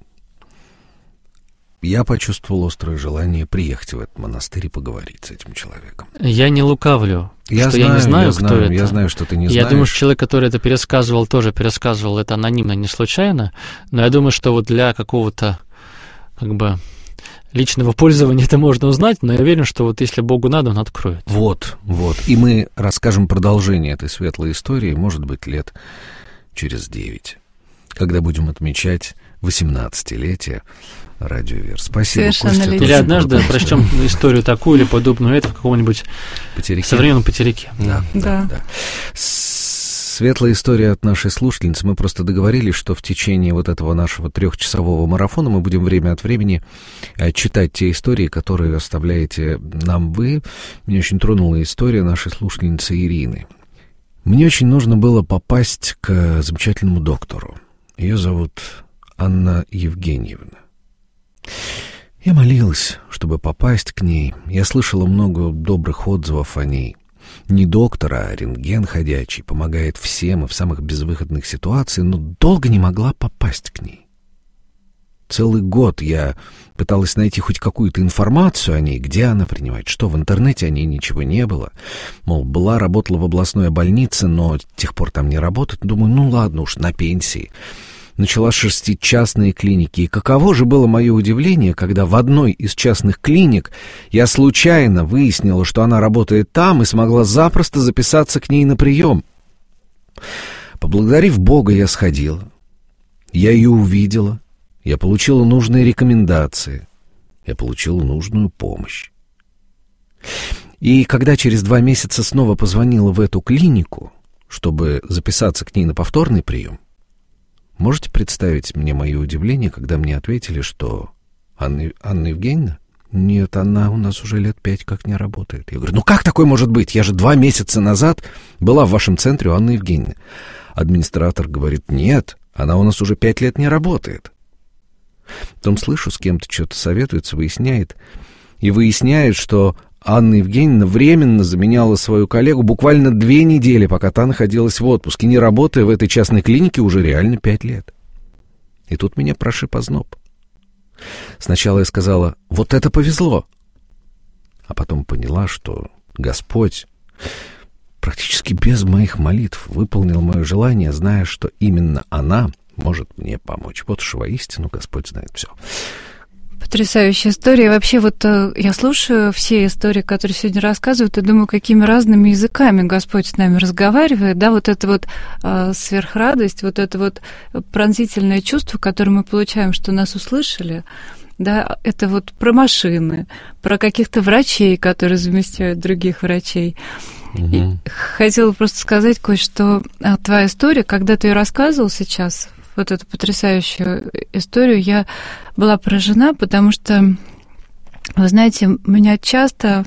я почувствовал острое желание приехать в этот монастырь и поговорить с этим человеком. Я не лукавлю, я не знаю, кто это. Я знаю, что ты не знаешь. Я думаю, что человек, который это пересказывал, тоже пересказывал это анонимно, не случайно. Но я думаю, что вот для какого-то личного пользования это можно узнать, но я уверен, что вот если Богу надо, Он откроет. Вот. И мы расскажем продолжение этой светлой истории, может быть, лет через 9, когда будем отмечать 18-летие Радио Вера. Спасибо, Костя. Или однажды прочтем историю такую или подобную это в каком-нибудь современном потеряке. Да. Светлая история от нашей слушательницы. Мы просто договорились, что в течение вот этого нашего 3-часового марафона мы будем время от времени читать те истории, которые оставляете нам вы. Меня очень тронула история нашей слушательницы Ирины. Мне очень нужно было попасть к замечательному доктору. Ее зовут Анна Евгеньевна. Я молилась, чтобы попасть к ней. Я слышала много добрых отзывов о ней. Не доктор, а рентген ходячий, помогает всем и в самых безвыходных ситуациях, но долго не могла попасть к ней. Целый год я пыталась найти хоть какую-то информацию о ней, где она принимает, что в интернете о ней ничего не было. Мол, работала в областной больнице, но с тех пор там не работает. Думаю, ну ладно уж, на пенсии. Начала шерстить частные клиники. И каково же было мое удивление, когда в одной из частных клиник я случайно выяснила, что она работает там, и смогла запросто записаться к ней на прием. Поблагодарив Бога, я сходила. Я ее увидела. Я получила нужные рекомендации. Я получила нужную помощь. И когда через 2 месяца снова позвонила в эту клинику, чтобы записаться к ней на повторный прием, можете представить мне мое удивление, когда мне ответили, что Анна Евгеньевна? Нет, она у нас уже лет 5 как не работает. Я говорю, ну как такое может быть? Я же 2 месяца назад была в вашем центре у Анны Евгеньевны. Администратор говорит, нет, она у нас уже 5 лет не работает. Потом слышу, с кем-то что-то советуется, выясняет, что Анна Евгеньевна временно заменяла свою коллегу буквально 2 недели, пока та находилась в отпуске, не работая в этой частной клинике уже реально 5 лет. И тут меня прошиб озноб. Сначала я сказала, вот это повезло. А потом поняла, что Господь практически без моих молитв выполнил мое желание, зная, что именно она может мне помочь. Вот уж воистину Господь знает все. Потрясающая история. Вообще, вот я слушаю все истории, которые сегодня рассказывают, и думаю, какими разными языками Господь с нами разговаривает. Да, вот это вот сверхрадость, вот это вот пронзительное чувство, которое мы получаем, что нас услышали, да, это вот про машины, про каких-то врачей, которые замещают других врачей. И хотела просто сказать кое-что. Твоя история, когда ты ее рассказывал сейчас, вот эту потрясающую историю, я была поражена, потому что, вы знаете, меня часто,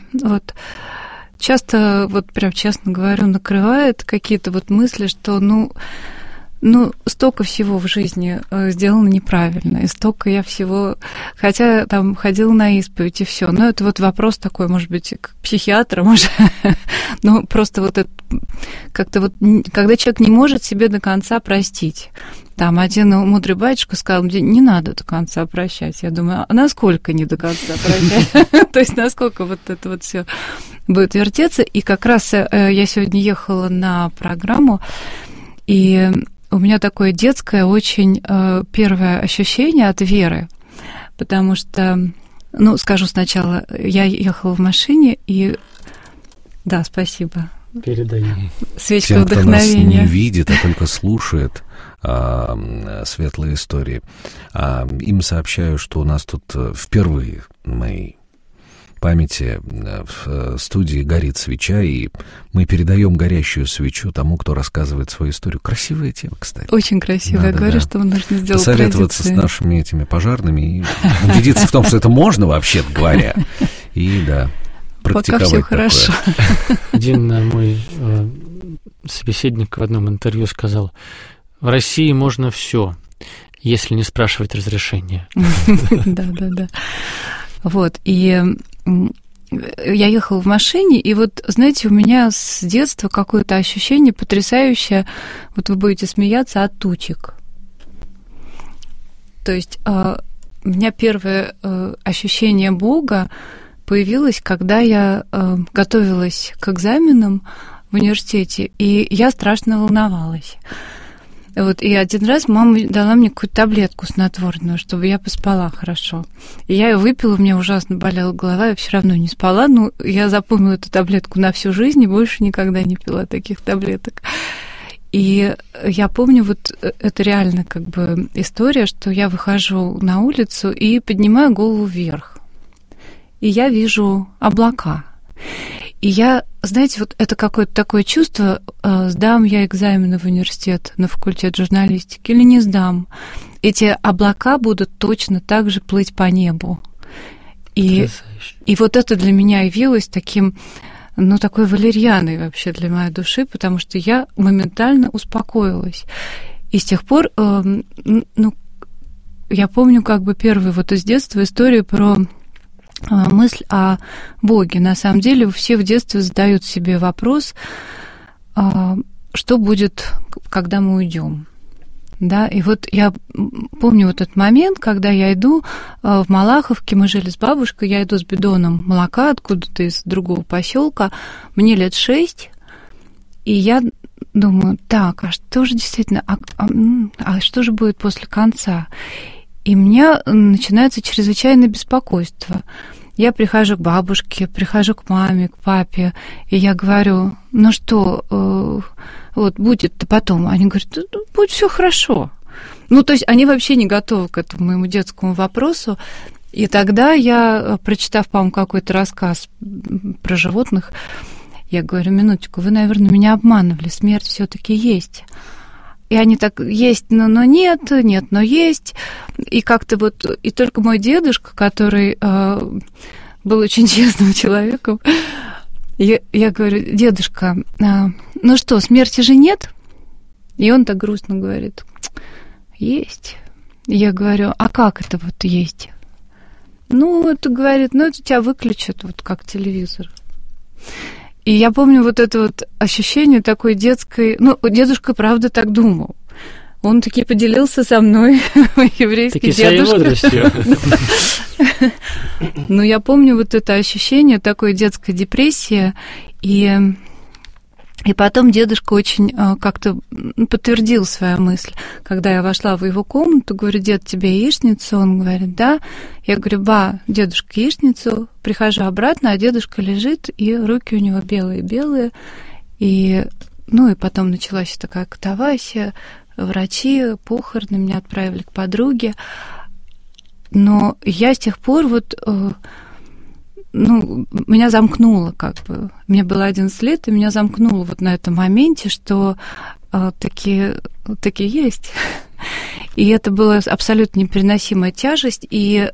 прям честно говорю, накрывает какие-то вот мысли, что, столько всего в жизни сделано неправильно, и столько я всего, хотя там ходила на исповедь и все, но это вот вопрос такой, может быть, к психиатру, может, но просто вот это, как-то вот, когда человек не может себе до конца простить. Там один мудрый батюшка сказал, мне не надо до конца прощать. Я думаю, а насколько не до конца прощать? То есть насколько вот это вот все будет вертеться. И как раз я сегодня ехала на программу, и у меня такое детское очень первое ощущение от веры, потому что, скажу сначала, я ехала в машине, и... Да, спасибо. Передаем. Свечка Тем, вдохновения. Кто нас не видит, а только слушает светлые истории, им сообщаю, что у нас тут впервые в моей памяти в студии горит свеча, и мы передаем горящую свечу тому, кто рассказывает свою историю. Красивая тема, кстати. Очень красивая. Я говорю, что нужно сделать посоветоваться с нашими этими пожарными и убедиться в том, что это можно, вообще-то говоря. И да, практиковать пока все хорошо. Один мой собеседник в одном интервью сказал, в России можно все, если не спрашивать разрешения. Да. Вот, и я ехала в машине, и вот, знаете, у меня с детства какое-то ощущение потрясающее, вот вы будете смеяться, от тучек. То есть у меня первое ощущение Бога появилось, когда я готовилась к экзаменам в университете, и я страшно волновалась. Вот, и один раз мама дала мне какую-то таблетку снотворную, чтобы я поспала хорошо. И я ее выпила, у меня ужасно болела голова, я все равно не спала. Но я запомнила эту таблетку на всю жизнь и больше никогда не пила таких таблеток. И я помню, вот это реально как бы история, что я выхожу на улицу и поднимаю голову вверх. И я вижу облака. И я, знаете, вот это какое-то такое чувство, сдам я экзамены в университет, на факультет журналистики или не сдам. Эти облака будут точно так же плыть по небу. И вот это для меня явилось таким, ну, такой валерьяной вообще для моей души, потому что я моментально успокоилась. И с тех пор, ну, я помню как бы первую вот из детства историю про мысль о Боге. На самом деле все в детстве задают себе вопрос, что будет, когда мы уйдем. Да, и вот я помню вот этот момент, когда я иду в Малаховке, мы жили с бабушкой, я иду с бидоном молока откуда-то из другого поселка, мне лет 6, и я думаю, так, а что же действительно, а что же будет после конца? И у меня начинается чрезвычайное беспокойство. Я прихожу к бабушке, прихожу к маме, к папе, и я говорю, ну что, вот будет-то потом. Они говорят, будет все хорошо. Ну, то есть они вообще не готовы к этому моему детскому вопросу. И тогда я, прочитав, по-моему, какой-то рассказ про животных, я говорю, минуточку, вы, наверное, меня обманывали, смерть все-таки есть. И они так, есть, но нет, нет, но есть. И как-то вот, и только мой дедушка, который был очень честным человеком, я говорю, дедушка, ну что, смерти же нет? И он так грустно говорит, есть. И я говорю, а как это вот есть? Ну, это говорит, ну, это тебя выключат, вот как телевизор. И я помню вот это вот ощущение такой детской... Ну, дедушка, правда, так думал. Он таки поделился со мной, еврейский дедушка. Но я помню вот это ощущение такой детской депрессии. И потом дедушка очень как-то подтвердил свою мысль. Когда я вошла в его комнату, говорю, дед, тебе яичницу? Он говорит, да. Я говорю, дедушка, яичницу. Прихожу обратно, а дедушка лежит, и руки у него белые-белые. И, ну, и потом началась такая катавасия. Врачи, похороны, меня отправили к подруге. Но я с тех пор вот... Ну, меня замкнуло как бы. Мне было 11 лет, и меня замкнуло вот на этом моменте, что такие есть. И это была абсолютно непереносимая тяжесть, и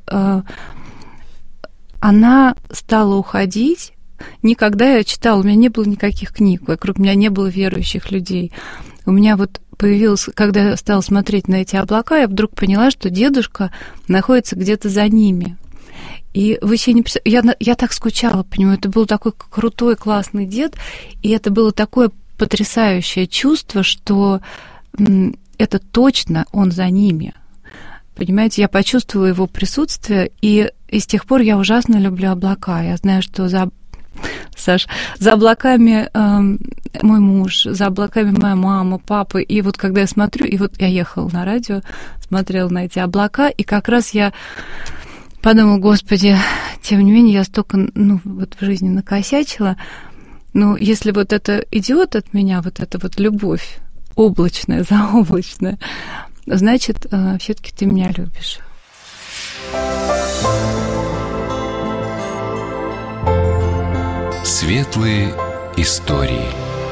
она стала уходить. Никогда я читала, у меня не было никаких книг, вокруг меня не было верующих людей. У меня вот появилось, когда я стала смотреть на эти облака, я вдруг поняла, что дедушка находится где-то за ними. И вы себе не представляете, я так скучала по нему, это был такой крутой, классный дед, и это было такое потрясающее чувство, что это точно он за ними. Понимаете, я почувствовала его присутствие, и с тех пор я ужасно люблю облака. Я знаю, что за облаками мой муж, за облаками моя мама, папа, и вот когда я смотрю, и вот я ехала на радио, смотрела на эти облака, и как раз я подумала, Господи, тем не менее, я столько, вот в жизни накосячила. Но если вот это идет от меня, вот эта вот любовь облачная, заоблачная, значит, все-таки ты меня любишь. Светлые истории.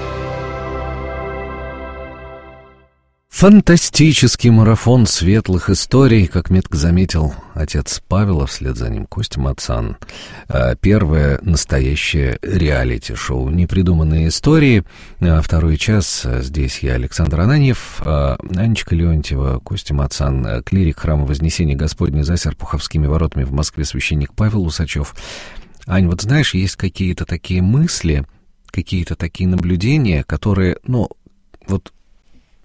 Фантастический марафон светлых историй, как метко заметил отец Павел, вслед за ним Костя Мацан. Первое настоящее реалити-шоу «Непридуманные истории». Второй час. Здесь я, Александр Ананьев, Анечка Леонтьева, Костя Мацан, клирик храма Вознесения Господня за Серпуховскими воротами в Москве, священник Павел Усачев. Ань, вот знаешь, есть какие-то такие мысли, какие-то такие наблюдения, которые, вот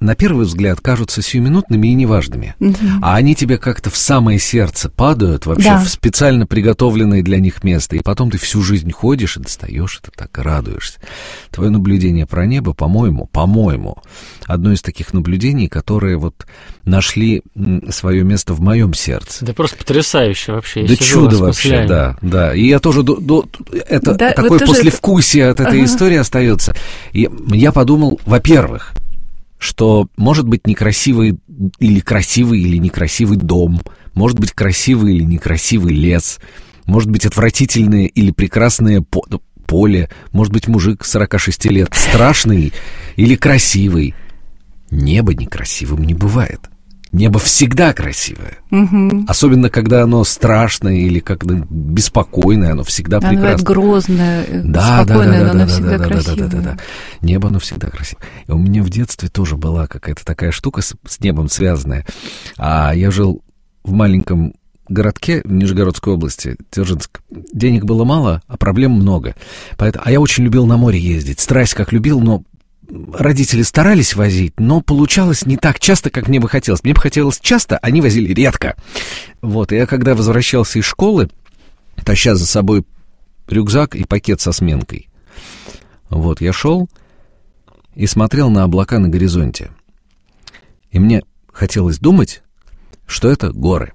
на первый взгляд кажутся сиюминутными и неважными. А они тебе как-то в самое сердце падают, вообще в специально приготовленное для них место. И потом ты всю жизнь ходишь и достаешь это так, и радуешься. Твое наблюдение про небо, по-моему, одно из таких наблюдений, которые вот нашли свое место в моем сердце. Это просто потрясающе вообще. Да чудо вообще, да. И я тоже, это такое послевкусие от этой истории остается. И я подумал, во-первых, что может быть некрасивый или красивый или некрасивый дом, может быть красивый или некрасивый лес, может быть отвратительное или прекрасное поле, может быть мужик 46 лет страшный или красивый. Небо некрасивым не бывает. Небо всегда красивое. Особенно, когда оно страшное или когда беспокойное, оно всегда прекрасное. Оно бывает грозное, спокойное, но оно всегда красивое. Да. Небо, оно всегда красивое. И у меня в детстве тоже была какая-то такая штука с небом связанная. Я жил в маленьком городке в Нижегородской области, Дзержинск. Денег было мало, а проблем много. А я очень любил на море ездить. Страсть как любил, но родители старались возить, но получалось не так часто, как мне бы хотелось. Мне бы хотелось часто, они возили редко. Вот, и я когда возвращался из школы, таща за собой рюкзак и пакет со сменкой, вот, я шел и смотрел на облака на горизонте. И мне хотелось думать, что это горы.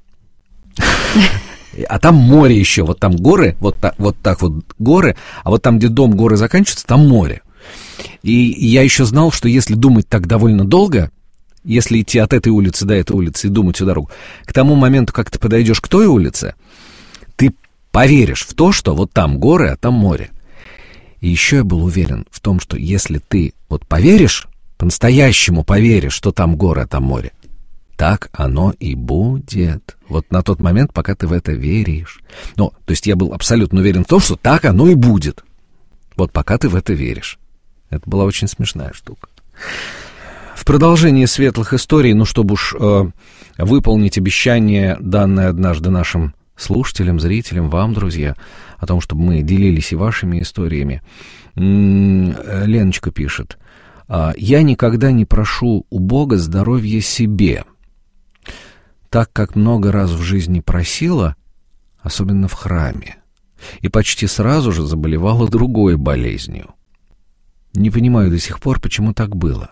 А там море еще, вот там горы, вот так вот горы, а вот там, где дом, горы заканчиваются, там море. И я еще знал, что если думать так довольно долго, если идти от этой улицы до этой улицы и думать всю дорогу, к тому моменту, как ты подойдешь к той улице, ты поверишь в то, что вот там горы, а там море. И еще я был уверен в том, что если ты вот поверишь, по-настоящему поверишь, что там горы, а там море, так оно и будет. Вот на тот момент, пока ты в это веришь. То есть я был абсолютно уверен в том, что так оно и будет. Вот пока ты в это веришь. Это была очень смешная штука. В продолжении светлых историй, чтобы уж выполнить обещание, данное однажды нашим слушателям, зрителям, вам, друзья, о том, чтобы мы делились и вашими историями. Леночка пишет: «Я никогда не прошу у Бога здоровья себе, так как много раз в жизни просила, особенно в храме, и почти сразу же заболевала другой болезнью. Не понимаю до сих пор, почему так было.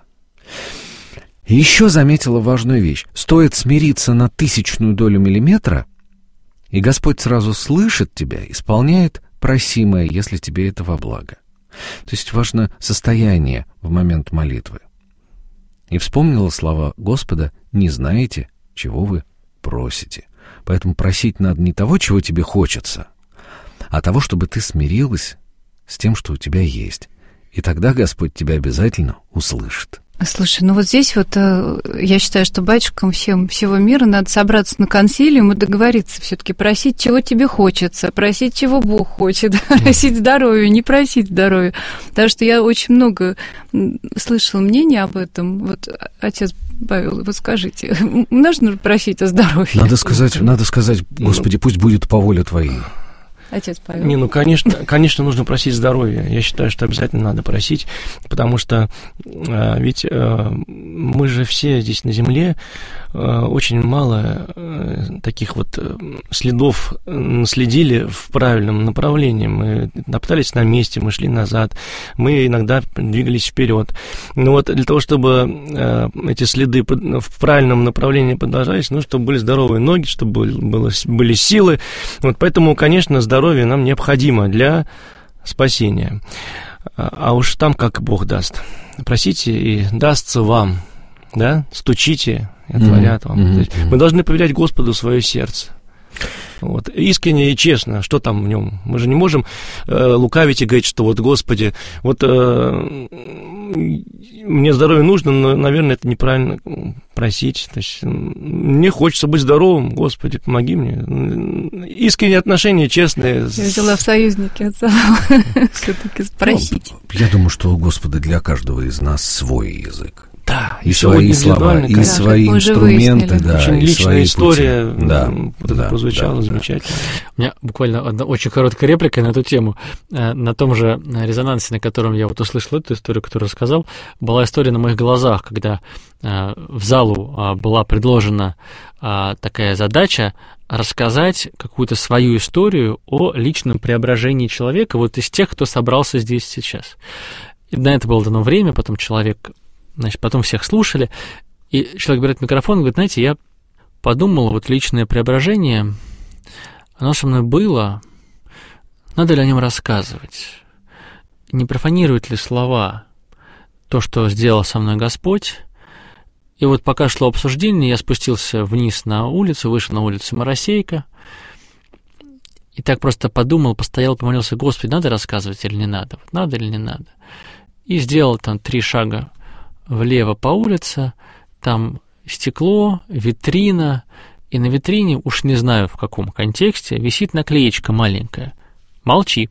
И еще заметила важную вещь. Стоит смириться на 1000 долю миллиметра, и Господь сразу слышит тебя, исполняет просимое, если тебе это во благо. То есть важно состояние в момент молитвы. И вспомнила слова Господа: не знаете, чего вы просите. Поэтому просить надо не того, чего тебе хочется, а того, чтобы ты смирилась с тем, что у тебя есть. И тогда Господь тебя обязательно услышит». Слушай, вот здесь я считаю, что батюшкам всего мира надо собраться на консилиум и договориться все-таки просить, чего тебе хочется, просить, чего Бог хочет, просить здоровья, не просить здоровья. Потому что я очень много слышала мнений об этом. Вот, отец Павел, вот скажите, нужно просить о здоровье? Надо сказать, Господи, пусть будет по воле Твоей. Отец Павел. Конечно, нужно просить здоровья. Я считаю, что обязательно надо просить, потому что ведь мы же все здесь на земле очень мало таких вот следов наследили в правильном направлении. Мы топтались на месте, мы шли назад, мы иногда двигались вперед. Но вот для того, чтобы эти следы в правильном направлении продолжались, нужно, чтобы были здоровые ноги, чтобы были силы. Вот поэтому, конечно, здоровье нам необходимо для спасения. А уж там как Бог даст. Просите, и дастся вам, да? Стучите, и отворят вам. То есть мы должны поверять Господу свое сердце. Вот. Искренне и честно, что там в нем. Мы же не можем лукавить и говорить, что вот, Господи, вот мне здоровье нужно, но, наверное, это неправильно просить. То есть, мне хочется быть здоровым, Господи, помоги мне. Искренние отношения, честные. Я взяла в союзники отца. Все-таки спросить. Я думаю, что у Господа для каждого из нас свой язык. Да, и свои слова, и свои инструменты, да, очень и личная свои история, пути. Да, это прозвучало замечательно. У меня буквально одна очень короткая реплика на эту тему. На том же резонансе, на котором я вот услышал эту историю, которую рассказал, была история на моих глазах, когда в залу была предложена такая задача рассказать какую-то свою историю о личном преображении человека, вот из тех, кто собрался здесь сейчас. И на это было дано время, потом потом всех слушали, и человек берет микрофон и говорит: знаете, я подумал, вот личное преображение, оно со мной было, надо ли о нем рассказывать? Не профанируют ли слова то, что сделал со мной Господь? И вот пока шло обсуждение, я спустился вниз на улицу, вышел на улицу Моросейка, и так просто подумал, постоял, помолился: Господи, надо рассказывать или не надо? Вот надо или не надо? И сделал там 3 шага влево по улице, там стекло, витрина, и на витрине, уж не знаю в каком контексте, висит наклеечка маленькая: «Молчи».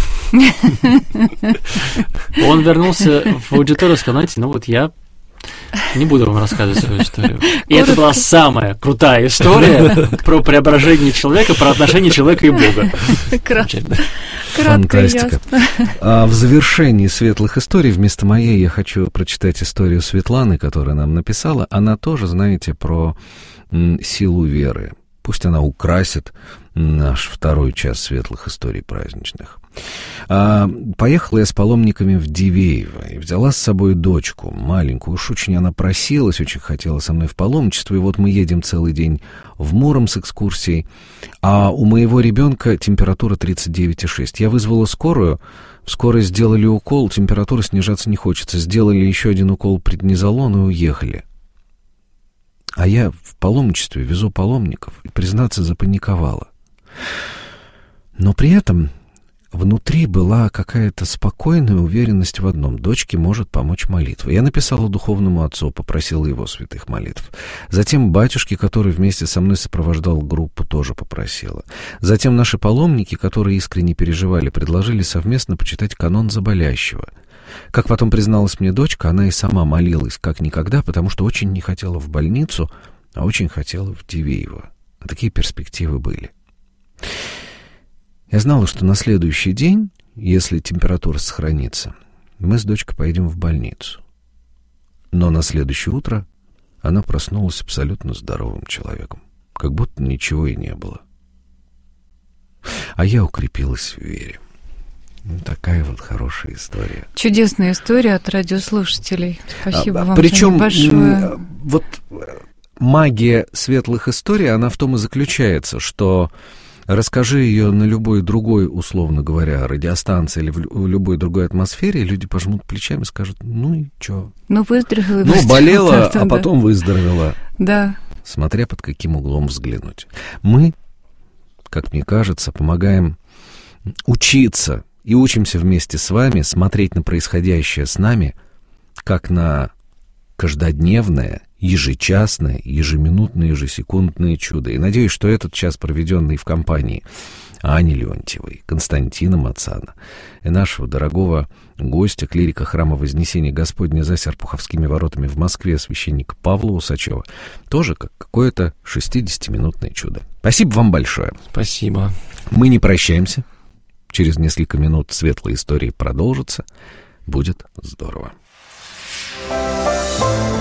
Он вернулся в аудиторию и сказал: знаете, ну вот я не буду вам рассказывать свою историю. И это была самая крутая история про преображение человека, про отношения человека и Бога. Фантастика. А в завершении светлых историй вместо моей я хочу прочитать историю Светланы, которая нам написала. Она тоже, знаете, про силу веры. Пусть она украсит наш второй час светлых историй праздничных. Поехала я с паломниками в Дивеево и взяла с собой дочку маленькую. Уж очень она просилась, очень хотела со мной в паломничество. И вот мы едем целый день в Муром с экскурсией, а у моего ребенка температура 39,6. Я вызвала скорую, в скорой сделали укол, температура снижаться не хочется. Сделали еще один укол преднизолон и уехали. А я в паломничестве везу паломников и, признаться, запаниковала. Но при этом внутри была какая-то спокойная уверенность в одном: дочке может помочь молитва. Я написала духовному отцу, попросила его святых молитв. Затем батюшке, который вместе со мной сопровождал группу, тоже попросила. Затем наши паломники, которые искренне переживали, предложили совместно почитать канон за болящего. Как потом призналась мне дочка, она и сама молилась как никогда, потому что очень не хотела в больницу, а очень хотела в Дивеево. А такие перспективы были. Я знала, что на следующий день, если температура сохранится, мы с дочкой поедем в больницу. Но на следующее утро она проснулась абсолютно здоровым человеком, как будто ничего и не было. А я укрепилась в вере. Такая вот хорошая история. Чудесная история от радиослушателей. Спасибо вам причем, большое. Вот магия светлых историй, она в том и заключается, что расскажи ее на любой другой, условно говоря, радиостанции или в любой другой атмосфере, люди пожмут плечами и скажут: ну и чё? Ну, выздоровела. Ну, болела, а потом выздоровела. Да. Смотря под каким углом взглянуть. Мы, как мне кажется, помогаем учиться и учимся вместе с вами смотреть на происходящее с нами как на каждодневное, ежечасное, ежеминутное, ежесекундное чудо. И надеюсь, что этот час, проведенный в компании Ани Леонтьевой, Константина Мацана и нашего дорогого гостя, клирика храма Вознесения Господня за Серпуховскими воротами в Москве, священника Павла Усачева, тоже как какое-то 60-минутное чудо. Спасибо вам большое. Спасибо. Мы не прощаемся. Через несколько минут светлые истории продолжатся. Будет здорово.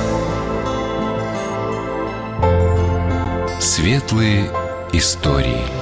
Светлые истории.